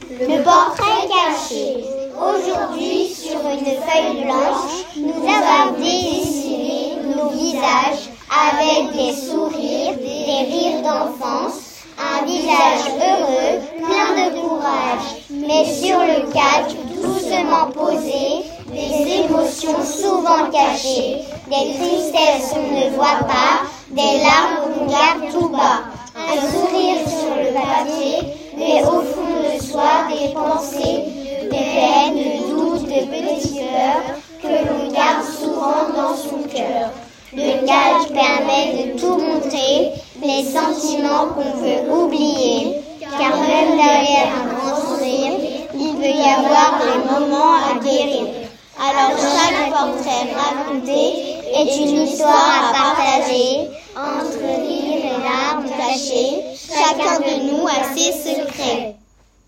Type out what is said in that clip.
Le portrait caché. Aujourd'hui, sur une feuille blanche, nous avons dessiné nos visages avec des sourires, des rires d'enfance, un visage heureux, plein de courage. Mais sur le cadre, doucement posé, des émotions souvent cachées, des tristesses qu'on ne voit pas, des larmes qu'on garde tout bas. Un sourire sur le papier, mais au fond de soi des pensées, des peines, de doutes, de petites peurs que l'on garde souvent dans son cœur. Le cadre permet de tout montrer, les sentiments qu'on veut oublier, car même derrière un grand sourire, il peut y avoir des moments à guérir. Alors chaque portrait raconté est une histoire à partager, entre rire et larmes cachées, chacun de nous a ses secrets.